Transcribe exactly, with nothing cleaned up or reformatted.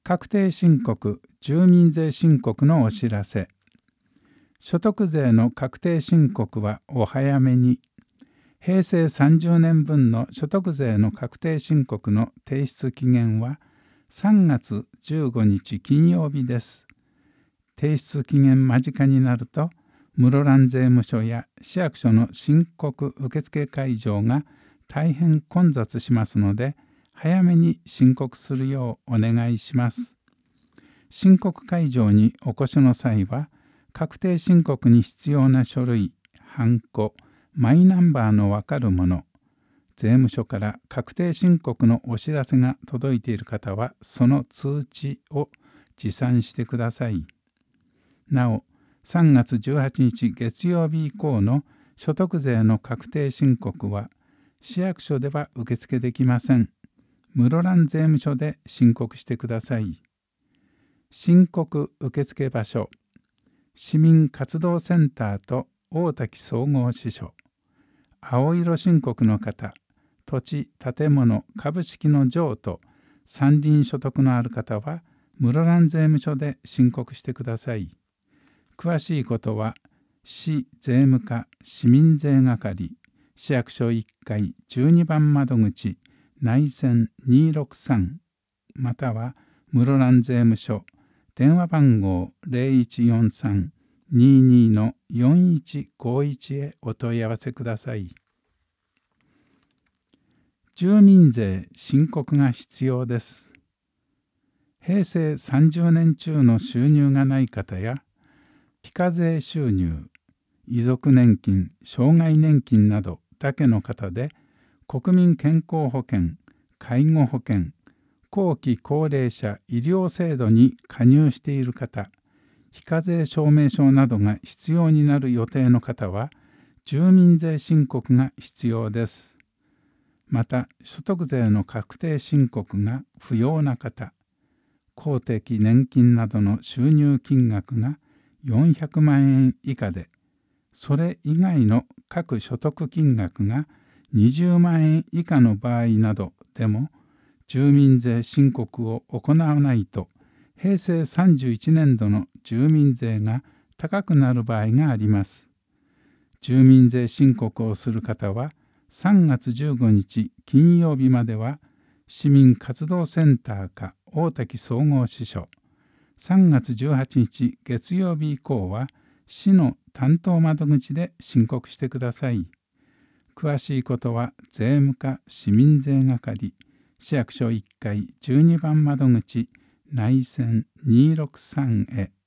確定申告・住民税申告のお知らせ。所得税の確定申告はお早めに。へいせいさんじゅうねんぶんの所得税の確定申告の提出期限はさんがつじゅうごにち金曜日です。提出期限間近になると、室蘭税務署や市役所の申告受付会場が大変混雑しますので、早めに申告するようお願いします。申告会場にお越しの際は、確定申告に必要な書類、ハンコ、マイナンバーのわかるもの、税務署から確定申告のお知らせが届いている方は、その通知を持参してください。なお、さんがつじゅうはちにち月曜日以降の所得税の確定申告は、市役所では受付できません。室蘭税務署で申告してください。申告受付場所、市民活動センターと大滝総合支所。青色申告の方、土地・建物・株式の譲渡、山林所得のある方は、室蘭税務署で申告してください。詳しいことは、市税務課市民税係、市役所いっかいじゅうにばん窓口、内線にーろくさん、または室蘭税務署、電話番号 ゼロいちよんさん にーにー のよんいちごいち へお問い合わせください。住民税申告が必要です。へいせいさんじゅうねん中の収入がない方や、非課税収入、遺族年金、障害年金などだけの方で、国民健康保険、介護保険、後期高齢者医療制度に加入している方、非課税証明書などが必要になる予定の方は、住民税申告が必要です。また、所得税の確定申告が不要な方、公的年金などの収入金額がよんひゃくまんえん以下で、それ以外の各所得金額がにじゅうまんえん以下の場合などでも、住民税申告を行わないと、へいせいさんじゅういちねんどの住民税が高くなる場合があります。住民税申告をする方は、さんがつじゅうごにち金曜日までは、市民活動センターか大滝総合支所、さんがつじゅうはちにち月曜日以降は、市の担当窓口で申告してください。詳しいことは税務課市民税係、市役所いっかいじゅうにばん窓口、内線にーろくさんへ。